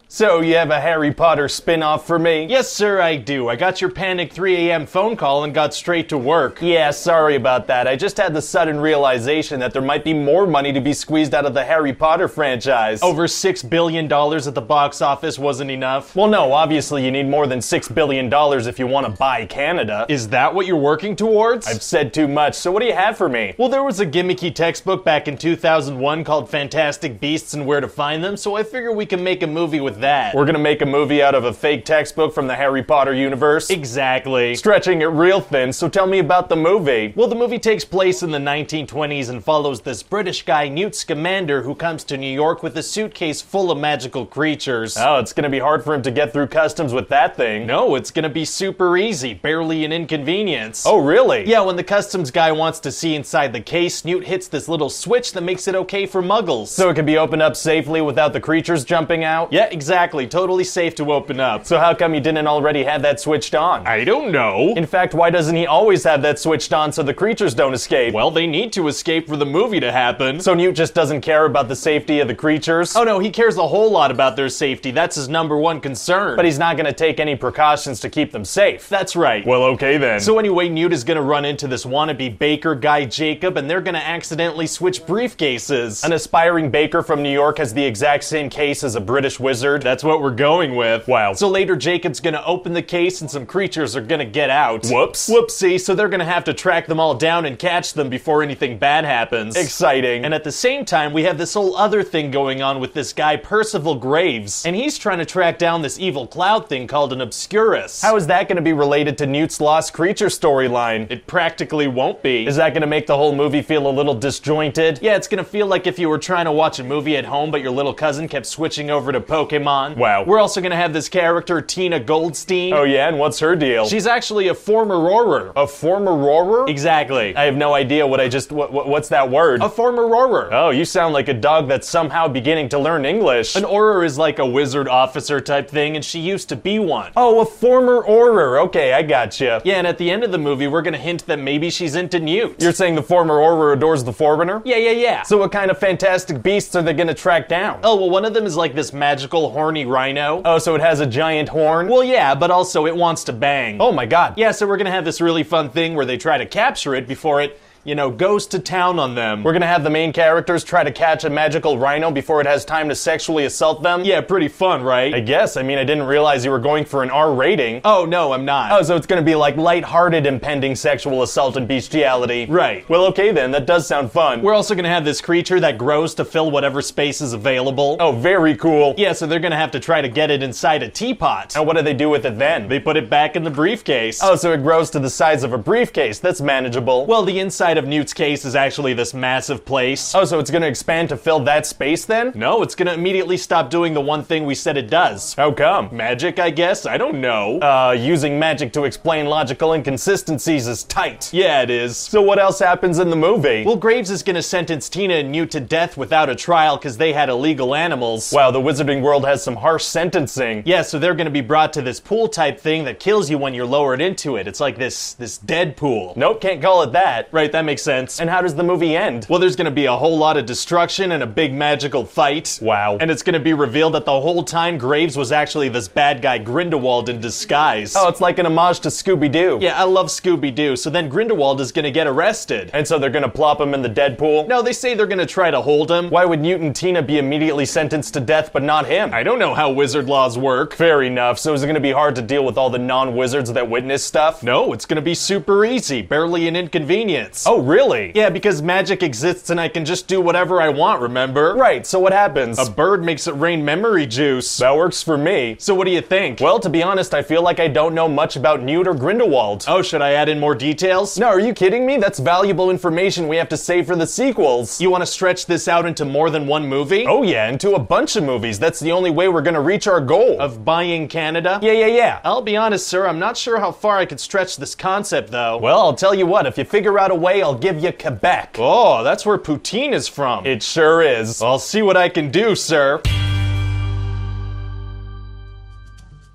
So, you have a Harry Potter spin-off for me? Yes, sir, I do. I got your panic 3 a.m. phone call and got straight to work. Yeah, sorry about that. I just had the sudden realization that there might be more money to be squeezed out of the Harry Potter franchise. Over $6 billion at the box office wasn't enough? Well, no, obviously you need more than $6 billion if you want to buy Canada. Is that what you're working towards? I've said too much, so what do you have for me? Well, there was a gimmicky textbook back in 2001 called Fantastic Beasts and Where to Find Them, so I figure we can make a movie with that. We're gonna make a movie out of a fake textbook from the Harry Potter universe? Exactly. Stretching it real thin, so tell me about the movie. Well, the movie takes place in the 1920s and follows this British guy, Newt Scamander, who comes to New York with a suitcase full of magical creatures. Oh, it's gonna be hard for him to get through customs with that thing. No, it's gonna be super easy, barely an inconvenience. Oh, really? Yeah, when the customs guy wants to see inside the case, Newt hits this little switch that makes it okay for muggles. So it can be opened up safely without the creatures jumping out? Yeah, exactly. Totally safe to open up. So how come you didn't already have that switched on? I don't know. In fact, why doesn't he always have that switched on so the creatures don't escape? Well, they need to escape for the movie to happen. So Newt just doesn't care about the safety of the creatures? Oh no, he cares a whole lot about their safety. That's his #1 concern. But he's not gonna take any precautions to keep them safe. That's right. Well, okay then. So anyway, Newt is gonna run into this wannabe baker guy, Jacob, and they're gonna accidentally switch briefcases. An aspiring baker from New York has the exact same case as a British wizard? That's what we're going with. Wow. So later, Jacob's gonna open the case and some creatures are gonna get out. Whoops. Whoopsie, so they're gonna have to track them all down and catch them before anything bad happens. Exciting. And at the same time, we have this whole other thing going on with this guy, Percival Graves. And he's trying to track down this evil cloud thing called an Obscurus. How is that gonna be related to Newt's lost creature storyline? It practically won't be. Is that gonna make the whole movie feel a little disjointed? Yeah, it's gonna feel like if you were trying to watch a movie at home, but your little cousin kept switching over to Pokemon. Wow. We're also gonna have this character, Tina Goldstein. Oh yeah, and what's her deal? She's actually a former roarer. A former roarer? Exactly. I have no idea what's that word? A former roarer. Oh, you sound like a dog that's somehow beginning to learn English. An Auror is like a wizard officer type thing, and she used to be one. Oh, a former Auror. Okay, I gotcha. Yeah, and at the end of the movie, we're gonna hint that maybe she's into Newt. You're saying the former Auror adores the Forerunner? Yeah. So what kind of fantastic beasts are they gonna track down? Oh, well, one of them is like this magical horny rhino. Oh, so it has a giant horn? Well, yeah, but also it wants to bang. Oh my god. Yeah, so we're gonna have this really fun thing where they try to capture it before it, goes to town on them. We're gonna have the main characters try to catch a magical rhino before it has time to sexually assault them? Yeah, pretty fun, right? I guess. I mean, I didn't realize you were going for an R rating. Oh, no, I'm not. Oh, so it's gonna be like light-hearted impending sexual assault and bestiality. Right. Well, okay then, that does sound fun. We're also gonna have this creature that grows to fill whatever space is available. Oh, very cool. Yeah, so they're gonna have to try to get it inside a teapot. And what do they do with it then? They put it back in the briefcase. Oh, so it grows to the size of a briefcase. That's manageable. Well, the inside of Newt's case is actually this massive place. Oh, so it's gonna expand to fill that space then? No, it's gonna immediately stop doing the one thing we said it does. How come? Magic, I guess? I don't know. Using magic to explain logical inconsistencies is tight. Yeah, it is. So what else happens in the movie? Well, Graves is gonna sentence Tina and Newt to death without a trial because they had illegal animals. Wow, the wizarding world has some harsh sentencing. Yeah, so they're gonna be brought to this pool type thing that kills you when you're lowered into it. It's like this dead pool. Nope, can't call it that. Right, that makes sense. And how does the movie end? Well, there's gonna be a whole lot of destruction and a big magical fight. Wow. And it's gonna be revealed that the whole time Graves was actually this bad guy Grindelwald in disguise. Oh, it's like an homage to Scooby-Doo. Yeah, I love Scooby-Doo. So then Grindelwald is gonna get arrested. And so they're gonna plop him in the dead pool? No, they say they're gonna try to hold him. Why would Newt and Tina be immediately sentenced to death but not him? I don't know how wizard laws work. Fair enough. So is it gonna be hard to deal with all the non-wizards that witness stuff? No, it's gonna be super easy. Barely an inconvenience. Oh, really? Yeah, because magic exists and I can just do whatever I want, remember? Right, so what happens? A bird makes it rain memory juice. That works for me. So what do you think? Well, to be honest, I feel like I don't know much about Newt or Grindelwald. Oh, should I add in more details? No, are you kidding me? That's valuable information we have to save for the sequels. You want to stretch this out into more than one movie? Oh yeah, into a bunch of movies. That's the only way we're gonna reach our goal. Of buying Canada? Yeah. I'll be honest, sir, I'm not sure how far I could stretch this concept, though. Well, I'll tell you what, if you figure out a way, I'll give you Quebec. Oh, that's where poutine is from. It sure is. I'll see what I can do, sir.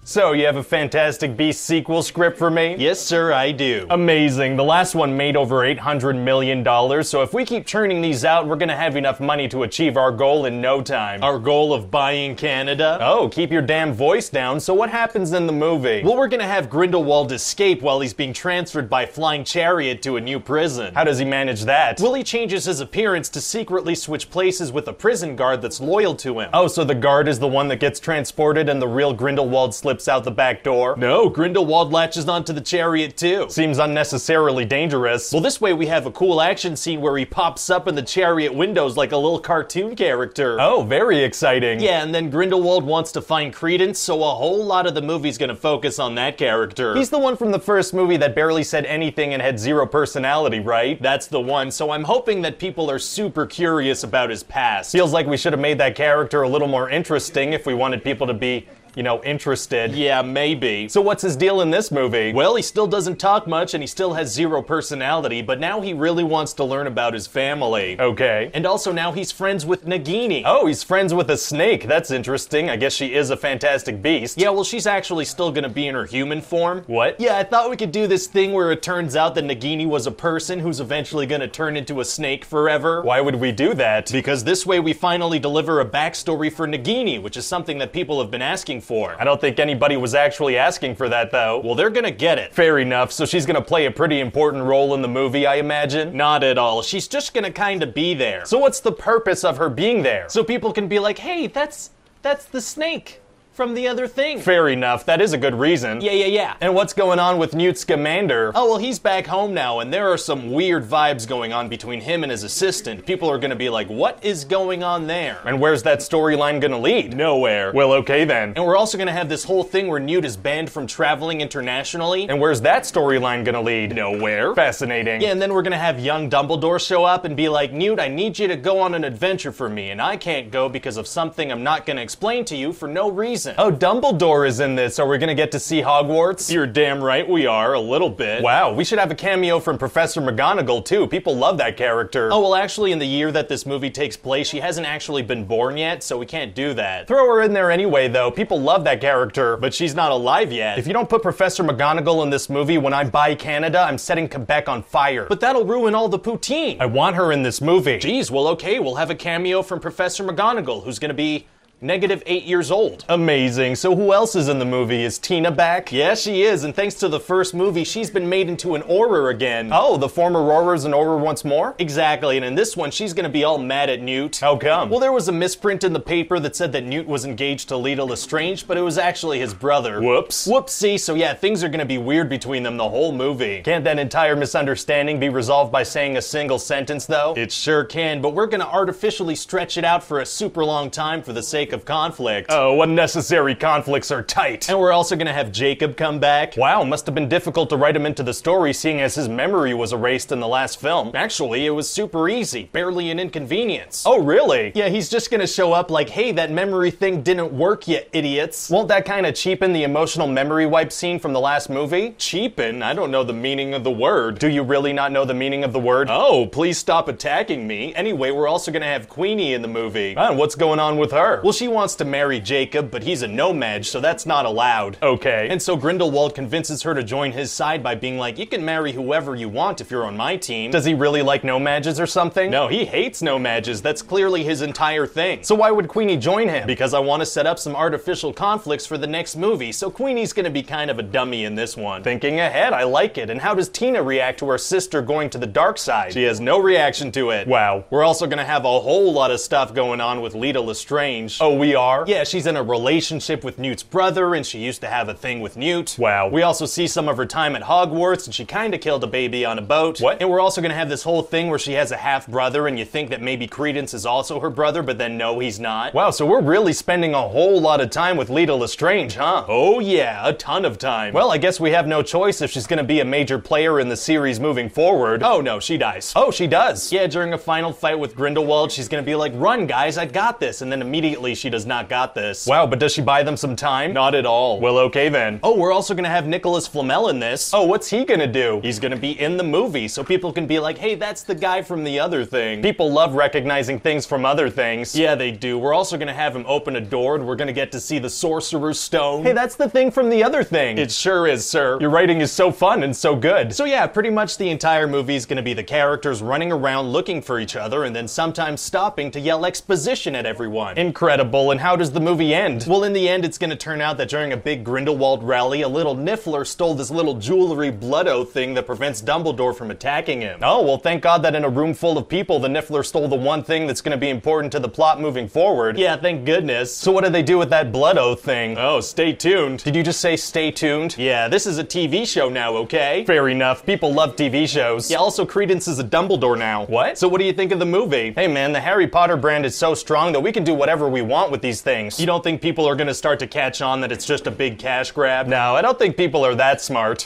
So, you have a Fantastic Beasts sequel script for me? Yes, sir, I do. Amazing. The last one made over $800 million, so if we keep churning these out, we're gonna have enough money to achieve our goal in no time. Our goal of buying Canada? Oh, keep your damn voice down. So what happens in the movie? Well, we're gonna have Grindelwald escape while he's being transferred by flying chariot to a new prison. How does he manage that? Well, he changes his appearance to secretly switch places with a prison guard that's loyal to him. Oh, so the guard is the one that gets transported and the real Grindelwald slips out the back door? No, Grindelwald latches onto the chariot too. Seems unnecessarily dangerous. Well, this way we have a cool action scene where he pops up in the chariot windows like a little cartoon character. Oh, very exciting. Yeah, and then Grindelwald wants to find Credence, so a whole lot of the movie's gonna focus on that character. He's the one from the first movie that barely said anything and had zero personality, right? That's the one, so I'm hoping that people are super curious about his past. Feels like we should have made that character a little more interesting if we wanted people to be, you know, interested. Yeah, maybe. So what's his deal in this movie? Well, he still doesn't talk much and he still has zero personality, but now he really wants to learn about his family. Okay. And also now he's friends with Nagini. Oh, he's friends with a snake. That's interesting. I guess she is a Fantastic Beast. Yeah, well, she's actually still gonna be in her human form. What? Yeah, I thought we could do this thing where it turns out that Nagini was a person who's eventually gonna turn into a snake forever. Why would we do that? Because this way we finally deliver a backstory for Nagini, which is something that people have been asking for. I don't think anybody was actually asking for that, though. Well, they're gonna get it. Fair enough, so she's gonna play a pretty important role in the movie, I imagine? Not at all. She's just gonna kinda be there. So what's the purpose of her being there? So people can be like, hey, that's the snake from the other thing. Fair enough, that is a good reason. Yeah. And what's going on with Newt Scamander? Oh, well, he's back home now, and there are some weird vibes going on between him and his assistant. People are gonna be like, what is going on there? And where's that storyline gonna lead? Nowhere. Well, okay then. And we're also gonna have this whole thing where Newt is banned from traveling internationally. And where's that storyline gonna lead? Nowhere. Fascinating. Yeah, and then we're gonna have young Dumbledore show up and be like, Newt, I need you to go on an adventure for me, and I can't go because of something I'm not gonna explain to you for no reason. Oh, Dumbledore is in this. Are we gonna get to see Hogwarts? You're damn right we are, a little bit. Wow, we should have a cameo from Professor McGonagall too. People love that character. Oh, well, actually, in the year that this movie takes place, she hasn't actually been born yet, so we can't do that. Throw her in there anyway, though. People love that character. But she's not alive yet. If you don't put Professor McGonagall in this movie, when I buy Canada, I'm setting Quebec on fire. But that'll ruin all the poutine. I want her in this movie. Geez, well, okay, we'll have a cameo from Professor McGonagall, who's gonna be -8 years old. Amazing. So who else is in the movie? Is Tina back? Yeah, she is, and thanks to the first movie, she's been made into an Auror again. Oh, the former Auror's an Auror once more? Exactly, and in this one, she's gonna be all mad at Newt. How come? Well, there was a misprint in the paper that said that Newt was engaged to Leta Lestrange, but it was actually his brother. Whoops. Whoopsie, so yeah, things are gonna be weird between them the whole movie. Can't that entire misunderstanding be resolved by saying a single sentence, though? It sure can, but we're gonna artificially stretch it out for a super long time for the sake of conflict. Oh, unnecessary conflicts are tight. And we're also gonna have Jacob come back. Wow, must have been difficult to write him into the story, seeing as his memory was erased in the last film. Actually, it was super easy, barely an inconvenience. Oh, really? Yeah, he's just gonna show up like, hey, that memory thing didn't work, you idiots. Won't that kind of cheapen the emotional memory wipe scene from the last movie? Cheapen? I don't know the meaning of the word. Do you really not know the meaning of the word? Oh, please stop attacking me. Anyway, we're also gonna have Queenie in the movie. And what's going on with her? Well, she wants to marry Jacob, but he's a no-mage, so that's not allowed. Okay. And so Grindelwald convinces her to join his side by being like, you can marry whoever you want if you're on my team. Does he really like no-mages or something? No, he hates no-mages. That's clearly his entire thing. So why would Queenie join him? Because I want to set up some artificial conflicts for the next movie, so Queenie's gonna be kind of a dummy in this one. Thinking ahead, I like it. And how does Tina react to her sister going to the dark side? She has no reaction to it. Wow. We're also gonna have a whole lot of stuff going on with Leta Lestrange. Oh, we are? Yeah, she's in a relationship with Newt's brother, and she used to have a thing with Newt. Wow. We also see some of her time at Hogwarts, and she kinda killed a baby on a boat. What? And we're also gonna have this whole thing where she has a half-brother, and you think that maybe Credence is also her brother, but then no, he's not. Wow, so we're really spending a whole lot of time with Leta Lestrange, huh? Oh yeah, a ton of time. Well, I guess we have no choice if she's gonna be a major player in the series moving forward. Oh no, she dies. Oh, she does? Yeah, during a final fight with Grindelwald, she's gonna be like, run guys, I got this, and then immediately She does not got this. Wow, but does she buy them some time? Not at all. Well, okay then. Oh, we're also gonna have Nicholas Flamel in this. Oh, what's he gonna do? He's gonna be in the movie, so people can be like, hey, that's the guy from the other thing. People love recognizing things from other things. Yeah, they do. We're also gonna have him open a door, and we're gonna get to see the Sorcerer's Stone. Hey, that's the thing from the other thing. It sure is, sir. Your writing is so fun and so good. So yeah, pretty much the entire movie is gonna be the characters running around looking for each other, and then sometimes stopping to yell exposition at everyone. Incredible. And how does the movie end? Well, in the end, it's gonna turn out that during a big Grindelwald rally, a little Niffler stole this little jewelry blood-o thing that prevents Dumbledore from attacking him. Oh, well, thank God that in a room full of people, the Niffler stole the one thing that's going to be important to the plot moving forward. Yeah, thank goodness. So what did they do with that blood oath thing? Oh, stay tuned. Did you just say stay tuned? Yeah, this is a TV show now, okay? Fair enough. People love TV shows. Yeah, also Credence is a Dumbledore now. What? So what do you think of the movie? Hey man, the Harry Potter brand is so strong that we can do whatever we want with these things. You don't think people are gonna start to catch on that it's just a big cash grab? No, I don't think people are that smart.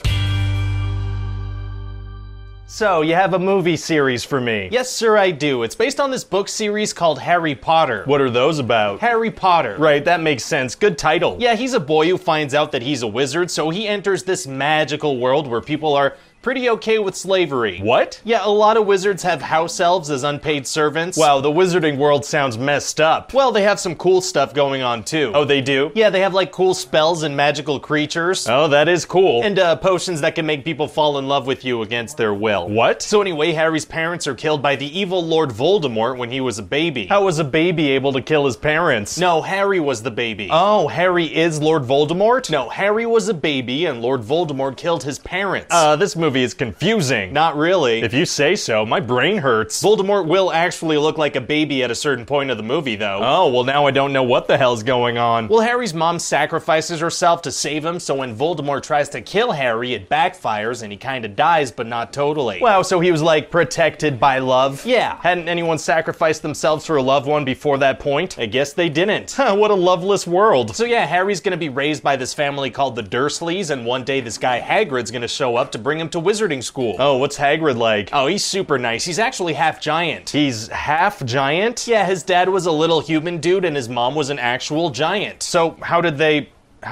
So, you have a movie series for me. Yes, sir, I do. It's based on this book series called Harry Potter. What are those about? Harry Potter. Right, that makes sense. Good title. Yeah, he's a boy who finds out that he's a wizard, so he enters this magical world where people are pretty okay with slavery. What? Yeah, a lot of wizards have house elves as unpaid servants. Wow, the wizarding world sounds messed up. Well, they have some cool stuff going on too. Oh, they do? Yeah, they have like cool spells and magical creatures. Oh, that is cool. And potions that can make people fall in love with you against their will. What? So anyway, Harry's parents are killed by the evil Lord Voldemort when he was a baby. How was a baby able to kill his parents? No, Harry was the baby. Oh, Harry is Lord Voldemort? No, Harry was a baby and Lord Voldemort killed his parents. This movie is confusing. Not really. If you say so, my brain hurts. Voldemort will actually look like a baby at a certain point of the movie, though. Oh, well now I don't know what the hell's going on. Well, Harry's mom sacrifices herself to save him, so when Voldemort tries to kill Harry, it backfires and he kinda dies, but not totally. Wow, so he was like protected by love? Yeah. Hadn't anyone sacrificed themselves for a loved one before that point? I guess they didn't. What a loveless world. So yeah, Harry's gonna be raised by this family called the Dursleys, and one day this guy Hagrid's gonna show up to bring him to wizarding school. Oh, what's Hagrid like? Oh, he's super nice. He's actually half giant. He's half giant? Yeah, his dad was a little human dude and his mom was an actual giant. So how did they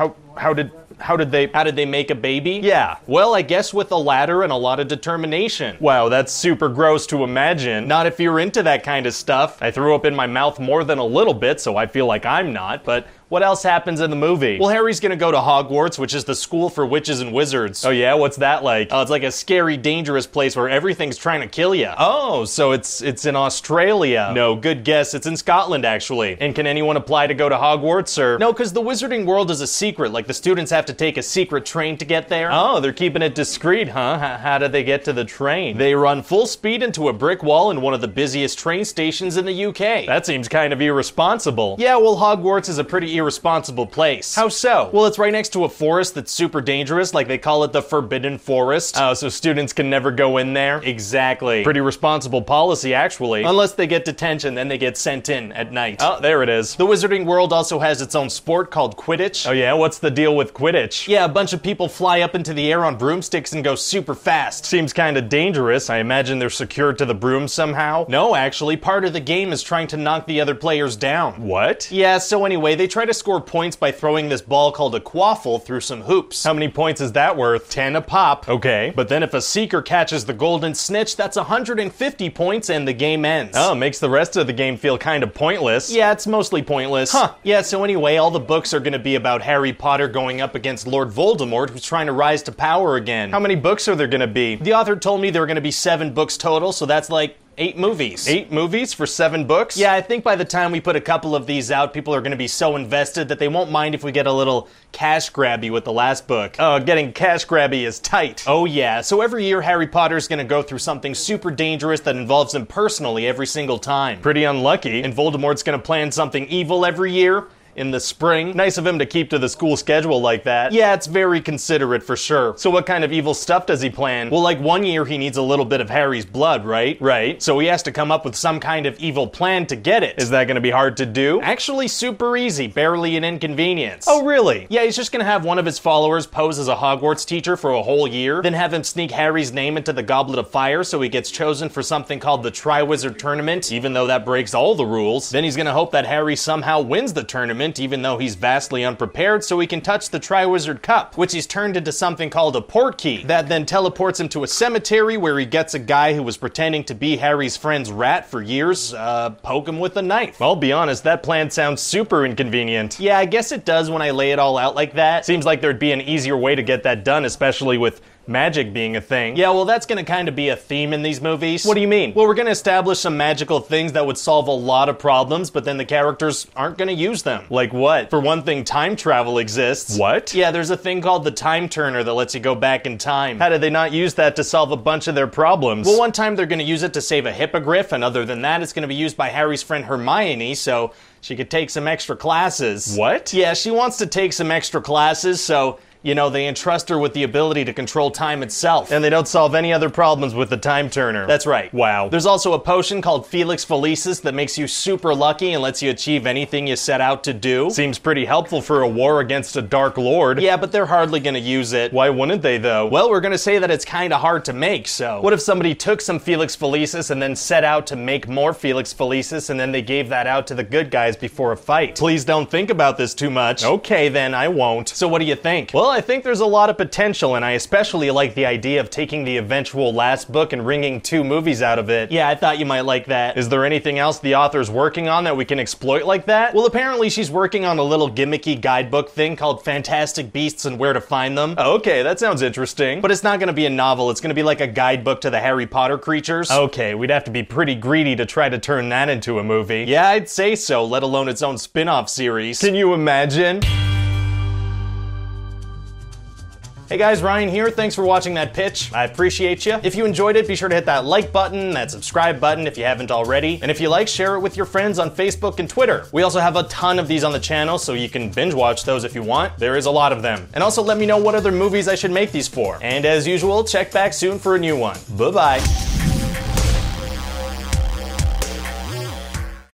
make a baby? Yeah. Well, I guess with a ladder and a lot of determination. Wow, that's super gross to imagine. Not if you're into that kind of stuff. I threw up in my mouth more than a little bit, so I feel like I'm not, but what else happens in the movie? Well, Harry's gonna go to Hogwarts, which is the school for witches and wizards. Oh yeah? What's that like? It's like a scary, dangerous place where everything's trying to kill you. Oh, so it's in Australia. No, good guess. It's in Scotland, actually. And can anyone apply to go to Hogwarts, or? No, because the wizarding world is a secret. Like, the students have to take a secret train to get there. Oh, they're keeping it discreet, huh? How do they get to the train? They run full speed into a brick wall in one of the busiest train stations in the UK. That seems kind of irresponsible. Yeah, well, Hogwarts is a pretty irresponsible place. How so? Well, it's right next to a forest that's super dangerous, like they call it the Forbidden Forest. Oh, so students can never go in there? Exactly. Pretty responsible policy, actually. Unless they get detention, then they get sent in at night. Oh, there it is. The wizarding world also has its own sport called Quidditch. Oh yeah? What's the deal with Quidditch? Yeah, a bunch of people fly up into the air on broomsticks and go super fast. Seems kind of dangerous. I imagine they're secured to the broom somehow. No, actually, part of the game is trying to knock the other players down. What? Yeah, so anyway, they try to score points by throwing this ball called a quaffle through some hoops. How many points is that worth? 10 a pop. Okay. But then if a seeker catches the golden snitch, that's 150 points and the game ends. Oh, makes the rest of the game feel kind of pointless. Yeah, it's mostly pointless. Huh. Yeah, so anyway, all the books are gonna be about Harry Potter going up against Lord Voldemort, who's trying to rise to power again. How many books are there gonna be? The author told me there were gonna be 7 books total, so that's like 8 movies. 8 movies for 7 books? Yeah, I think by the time we put a couple of these out, people are going to be so invested that they won't mind if we get a little cash grabby with the last book. Oh, getting cash grabby is tight. Oh yeah, so every year Harry Potter's going to go through something super dangerous that involves him personally every single time. Pretty unlucky. And Voldemort's going to plan something evil every year. in the spring. Nice of him to keep to the school schedule like that. Yeah, it's very considerate for sure. So what kind of evil stuff does he plan? Well, like one year he needs a little bit of Harry's blood, right? Right. So he has to come up with some kind of evil plan to get it. Is that gonna be hard to do? Actually super easy, barely an inconvenience. Oh really? Yeah, he's just gonna have one of his followers pose as a Hogwarts teacher for a whole year, then have him sneak Harry's name into the Goblet of Fire so he gets chosen for something called the Triwizard Tournament, even though that breaks all the rules. Then he's gonna hope that Harry somehow wins the tournament, even though he's vastly unprepared, so he can touch the Triwizard Cup, which he's turned into something called a Portkey. That then teleports him to a cemetery where he gets a guy who was pretending to be Harry's friend's rat for years, poke him with a knife. I'll be honest, that plan sounds super inconvenient. Yeah, I guess it does when I lay it all out like that. Seems like there'd be an easier way to get that done, especially with magic being a thing. Yeah, well, that's gonna kind of be a theme in these movies. What do you mean? Well, we're gonna establish some magical things that would solve a lot of problems, but then the characters aren't gonna use them. Like what? For one thing, time travel exists. What? Yeah, there's a thing called the Time Turner that lets you go back in time. How did they not use that to solve a bunch of their problems? Well, one time they're gonna use it to save a hippogriff, and other than that, it's gonna be used by Harry's friend Hermione, so she could take some extra classes. What? Yeah, she wants to take some extra classes, so you know, they entrust her with the ability to control time itself. And they don't solve any other problems with the Time Turner. That's right. Wow. There's also a potion called Felix Felicis that makes you super lucky and lets you achieve anything you set out to do. Seems pretty helpful for a war against a Dark Lord. Yeah, but they're hardly gonna use it. Why wouldn't they, though? Well, we're gonna say that it's kinda hard to make, so what if somebody took some Felix Felicis and then set out to make more Felix Felicis and then they gave that out to the good guys before a fight? Please don't think about this too much. Okay, then, I won't. So what do you think? Well, I think there's a lot of potential, and I especially like the idea of taking the eventual last book and wringing 2 movies out of it. Yeah, I thought you might like that. Is there anything else the author's working on that we can exploit like that? Well, apparently she's working on a little gimmicky guidebook thing called Fantastic Beasts and Where to Find Them. Okay, that sounds interesting. But it's not gonna be a novel, it's gonna be like a guidebook to the Harry Potter creatures. Okay, we'd have to be pretty greedy to try to turn that into a movie. Yeah, I'd say so, let alone its own spin-off series. Can you imagine? Hey guys, Ryan here. Thanks for watching that pitch. I appreciate you. If you enjoyed it, be sure to hit that like button, that subscribe button if you haven't already. And if you like, share it with your friends on Facebook and Twitter. We also have a ton of these on the channel, so you can binge watch those if you want. There is a lot of them. And also let me know what other movies I should make these for. And as usual, check back soon for a new one. Bye-bye.